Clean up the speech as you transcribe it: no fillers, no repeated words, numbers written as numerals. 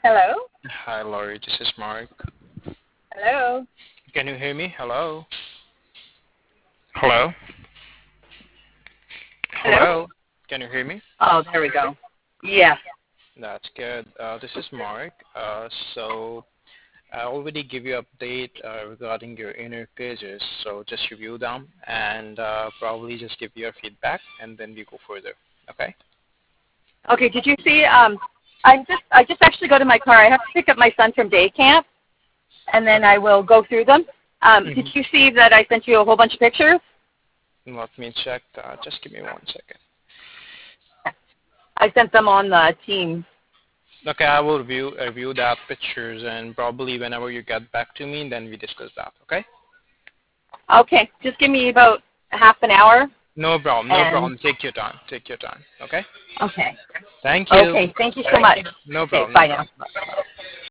Hello? Hi, Laurie. This is Mark. Hello? Can you hear me? Hello? Hello? Hello? Hello? Can you hear me? Oh, there we go. Yes. That's good. This is Mark. So I already give you update regarding your interfaces. So just review them and probably just give your feedback, and then we go further. Okay? Okay, did you see, I just actually go to my car. I have to pick up my son from day camp, and then I will go through them. Did you see that I sent you a whole bunch of pictures? Let me check. Just give me 1 second. I sent them on the team. Okay, I will review that pictures, and probably whenever you get back to me, then we discuss that. Okay? Okay, just give me about half an hour. No problem. No And problem. Take your time. Take your time. Okay? okay. Thank you. Okay, thank you so much. No Okay, problem. No bye now. problem. Bye.